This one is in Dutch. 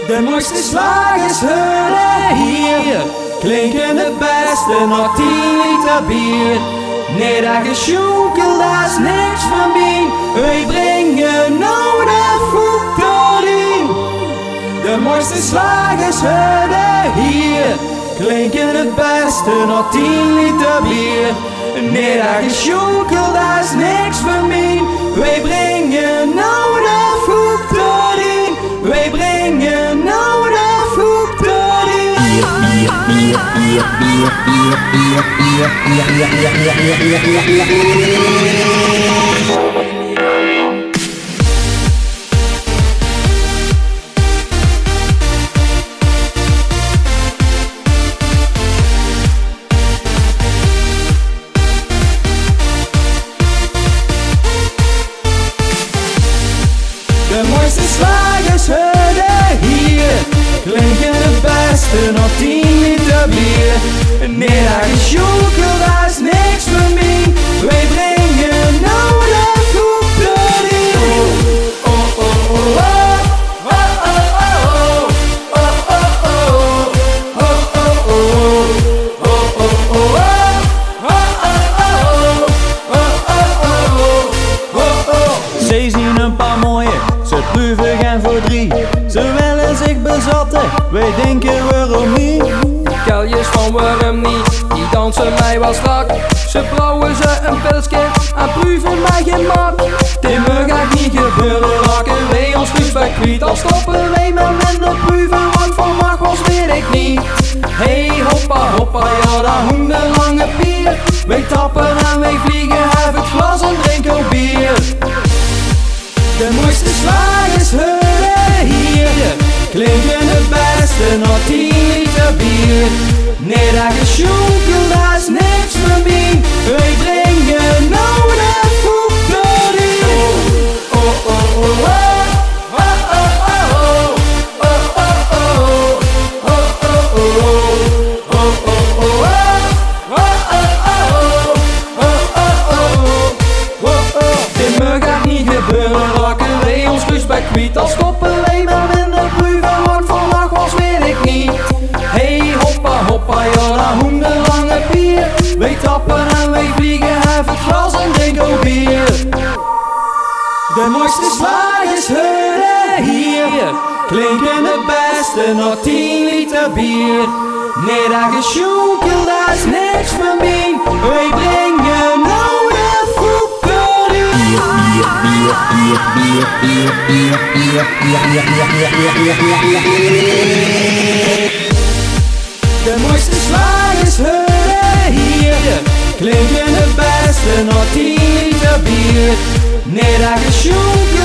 De mooiste slagers horen hier, klinken het beste nog 10 liter bier. Nee, dat gesjoenkel, dat is niks van mij. Wij brengen nou de voet erin. De mooiste slagers horen hier, klinken het beste nog 10 liter bier. Nee, dat gesjoenkel, dat is niks van mij. Wij brengen nou de voet erin. Wij brengen nou de voet erin. De mooiste slagers horen hier, klinken het beste nog 10 liter bier. Nee, dat gesjoenkel, dat is niks voor mij. Wij brengen nou de voet erin. Oh, oh, oh, oh, oh, oh, oh, oh, oh. Zij zien een paar mooie, ze proeven gaan voor 3. Ze willen zich bezatten, wij denken waarom niet. Keljes van waarom niet, die dansen mij wel strak. Ze brouwen ze een pilsje en proeven mij geen mat. Dit mag niet gebeuren, raken wij ons respect kwijt. Al stoppen wij met minder proeven, wat van mag was weet ik niet. Hey hoppa hoppa, ja dat hondenlange bier. Wij tappen en wij vliegen, hef het glas en drinken bier. De mooiste slagers horen hier, klinken het beste nog 10 liter bier. Nee, dat gesjoenkel, dat is niks voor mij. Wij brengen nou de voet erin. Oh, oh, oh, oh, oh, oh, oh, oh, oh, oh, oh, oh. Dit mag niet gebeuren, raken wij ons respect kwijt. Al stoppen wij met minder proeven, wat vandaag was weet ik niet. Hey hoppa hoppa, ja dat hondenlange bier. Wij tappen en wij vliegen, hef het glas en drinken bier. De mooiste slagers horen hier, klinken het beste nog 10 liter bier. Nee, dat gesjoenkel, dat is niks voor mij. Wij brengen nou de voet erin. De mooiste slagers horen hier, klinken het beste nog 10 liter bier. Nee, dat gesjoenkel,